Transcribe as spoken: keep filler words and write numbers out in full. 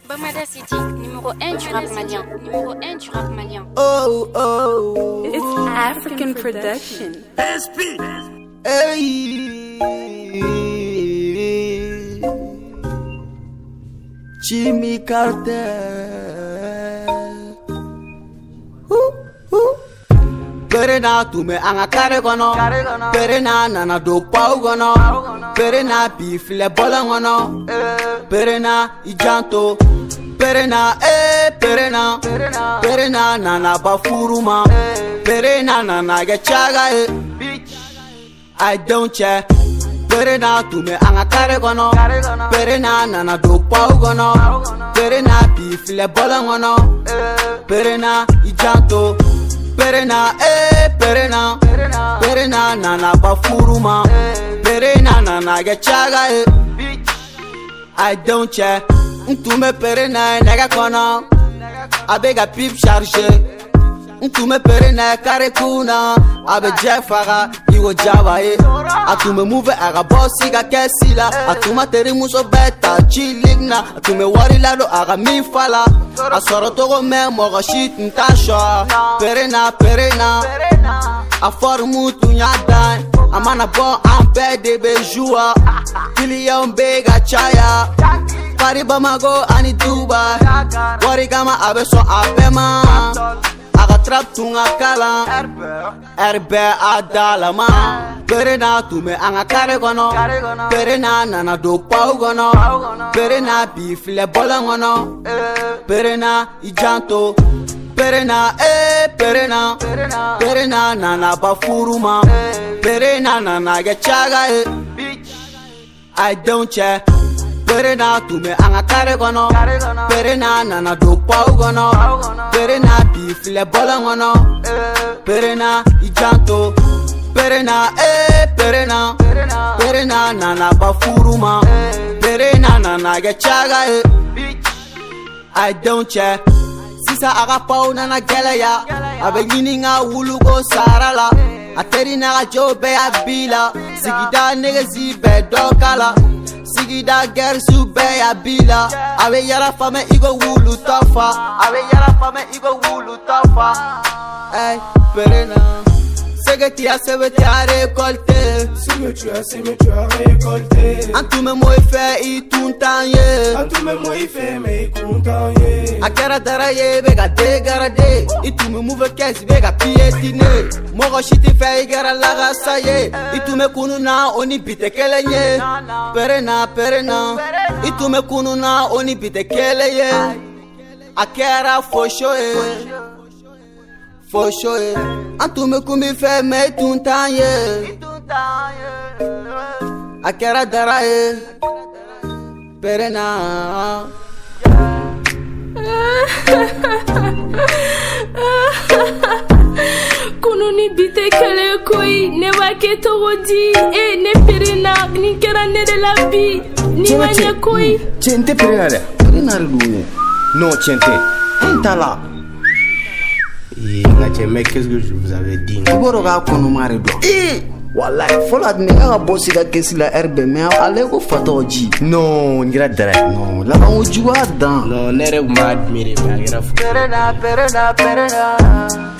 Bamada City, numéro un du rap malien. Numéro un du rap malien. Oh, oh. It's African production. S P. Hey. Jimmy Carter. Ooh, ooh. Perena tume anga kare gono. Perena nana do pau gono. Perena bifle bola gono. Perena ijanto. Perena eh perena. Perena nana bafuruma. Perena nana gechaga eh. I don't care. Perena tume anga kare gono. Perena nana do pau gono. Perena bifle bola gono. Perena ijanto. Perena eh perena. Perena nana bafuruma. Perena nana gechaga eh. I don't care. Ntume perena nega kono. Abega pip charge. Ntume perena kare kuna. Abe jefaga iwo java e. Atume move aga bossi ga kesila. Atuma teri muso beta chiligna. Atume wari lado aga mi fala. Asoro togo me mogo shit ntasho. Perena perena. A formu tu nyadan. Amana bon ampe de bejua. Kili ya umbega chaya. Pari Bamago ani Dubai. Wari gama abe so abema. Aga trap tunga kala. Erbe adala ma. Perena tume anga kare gono. Perena nana do pau gono. Perena bifle bola gono. Perena ijanto. Perena eh perena. Perena nana bafuruma. Perena nana gechaga eh. I don't care. Perena tume anga kare gono. Perena nana do pau gono. Perena bifle bola gono. Perena ijanto. Perena eh perena. Perena nana bafuruma. Perena nana gechaga eh. I don't care. Sisa aga pau nana gelaya. Abe yininga wulugo sarala. Ateri naga jobe abila. Sigida nege zibe dokala. Sigida gersu be abila. Abe yara fame igo wulu tofa. Abe yara fame igo wulu tofa. Hey, perena. Segeti a sebeti a récolter. Segeti a sebeti a récolter. Antume moi fe i tuntanye. Antume moi fe me kuntanye. Akera dara ye bega degarade. Itume move kes bega pietine. Mogo shiti fe igera laga saye. Itume kununa oni bite kelenye. Perena perena. Itume kununa oni bite keleye. Akera fosho e. For sure, antume kumi fe me tuntanye. Akera dara e. Perena. Kununi bite kele koi ne wake torodi e ne perena ni kera ne de la vie ni wanye koi. Tiente perena. Perena lu. Non tiente. Intala. Mais qu'est-ce que je vous avais dit? Iboroga kono mare do. Eh, wallahi fola ne ga bossi ga kesila herbe mais ale ko fatoji. Non, ngira dara. Non, la ban ojuwa dan. Non, nere ma admire ma gira. Perena perena perena.